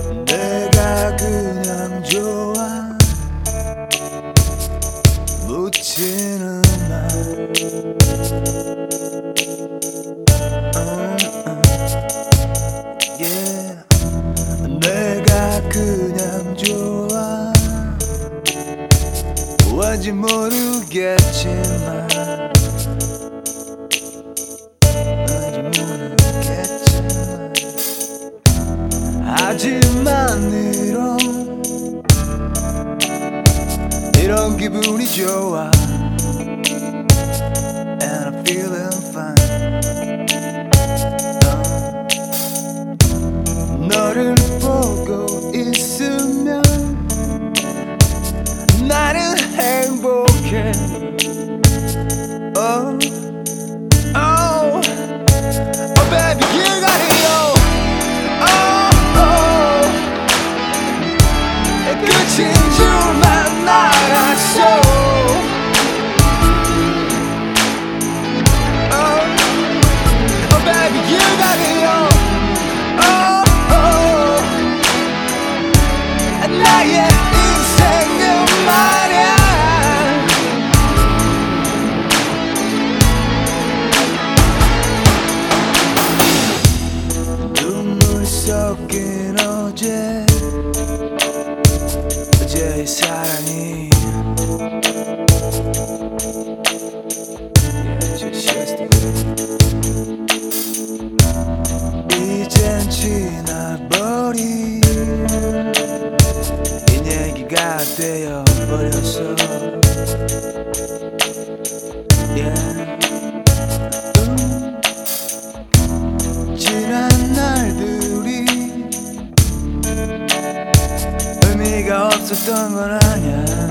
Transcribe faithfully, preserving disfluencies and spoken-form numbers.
내가 그냥 좋아 묻지는 마. uh, uh, yeah. 내가 그냥 좋아 왠지 모르겠지만 왠지 모르겠지만 하지만 이런 이런 기분이 좋아 And I'm feeling fine. 어. 너를 보고 있으면 나는 행복해. Oh, oh, oh baby you got it yo. Oh, oh, 끝인 줄만 알았어. Oh, oh baby you got it yo. Oh, oh, 나의 인생은 말야. 눈물 섞인 어제 어제의 사랑이 yeah, just yesterday. 이젠 지나버린 이 얘기가 되어버렸어. yeah. 음. 지난 날들이 의미가 없었던 건 아냐.